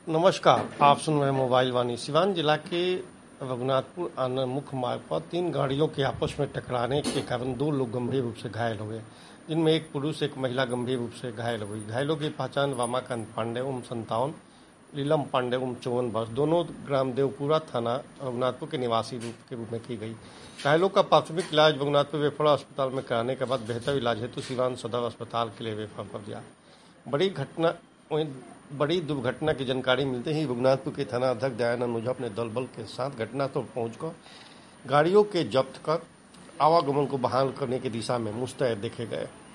नमस्कार, आप सुन रहे हैं मोबाइल वाणी। सिवान जिला के रघुनाथपुर आनंद मुख्य मार्ग पर 3 गाड़ियों के आपस में टकराने के कारण 2 लोग गंभीर रूप से घायल हो गए, जिनमें एक पुरुष एक महिला गंभीर रूप से घायल हो गई। घायलों की पहचान रमाकांत पांडे उम्र 57, लीलम पांडे उम्र 54 वर्ष, दोनों ग्राम देवपुरा थाना रघुनाथपुर के निवासी के रूप में की गई। घायलों का प्राथमिक इलाज रघुनाथपुर रेफरल अस्पताल में कराने के बाद बेहतर इलाज हेतु सिवान सदर अस्पताल के लिए रेफर कर दिया। बड़ी दुर्घटना की जानकारी मिलते ही रघुनाथपुर के थाना अध्यक्ष दयानंद ओझा अपने दल बल के साथ घटनास्थल पहुंचकर गाड़ियों के जब्त कर आवागमन को बहाल करने की दिशा में मुस्तैद देखे गए।